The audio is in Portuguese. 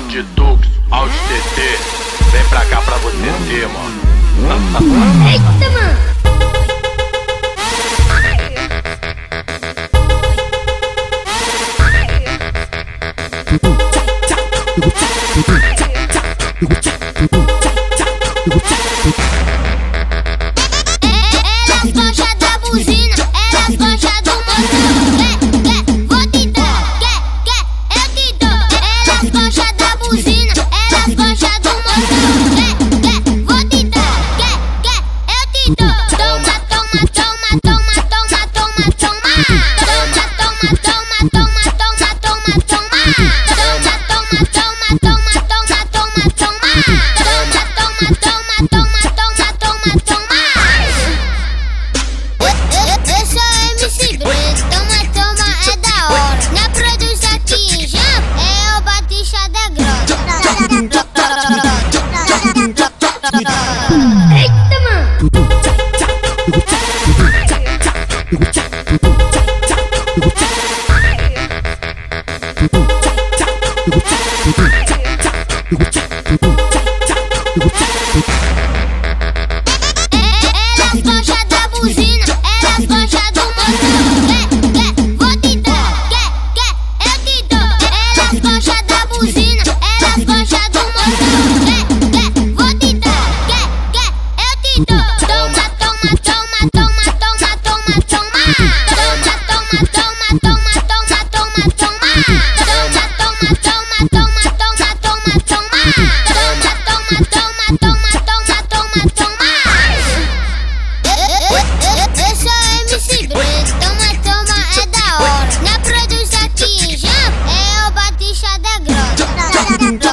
Audi Tux, Audi TT, vem pra cá pra você ter, mano. Eita, mano! Elas gostam da buzina, elas gostam do motor. Vou te dar, eu te dou. Elas gostam da buzina, elas gostam do motor. Vou te dar, eu te dou. Toma, toma, toma, toma, toma, toma, toma. Toma, toma, toma, toma, toma, toma, toma. Toma, toma, toma, toma, toma, toma, toma. Toma, toma, toma, toma, toma, toma, toma. Eu sou MC Brito, toma, é da hora. Na produção aqui em Jampa, é o Batista da Grota. Eita, mano! Elas gostam da buzina, elas gostam do motor. Vou te dar, eu te dou. Elas gostam da buzina, elas gostam do motor. Vou te dar, eu te dou. Toma, toma, toma, toma, toma, toma, toma. Toma, toma, toma, toma, toma, toma, toma. Toma, toma, toma, toma, toma, toma, toma. Toma, toma, toma, toma, toma, toma. Eu sou MC Brito, toma, é da hora. Na produção aqui em Jampa, é o Batista da Grota.